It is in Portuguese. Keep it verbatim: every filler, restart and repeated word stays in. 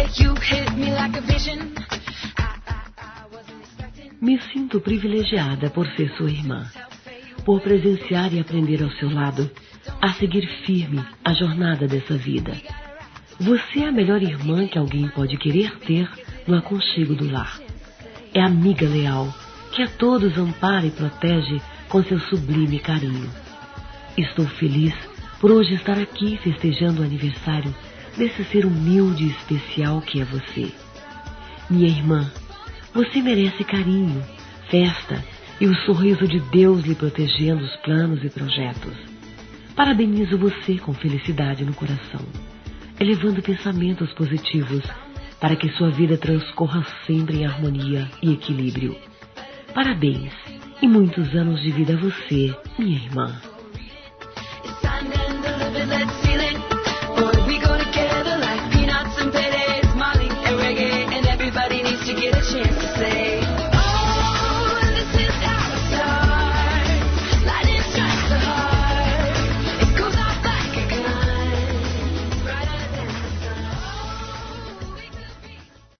Me sinto privilegiada por ser sua irmã, por presenciar e aprender ao seu lado, a seguir firme a jornada dessa vida. Você é a melhor irmã que alguém pode querer ter no aconchego do lar. É amiga leal, que a todos ampara e protege com seu sublime carinho. Estou feliz por hoje estar aqui festejando o aniversário desse ser humilde e especial que é você. Minha irmã, você merece carinho, festa e o sorriso de Deus lhe protegendo os planos e projetos. Parabenizo você com felicidade no coração, elevando pensamentos positivos para que sua vida transcorra sempre em harmonia e equilíbrio. Parabéns e muitos anos de vida a você, minha irmã.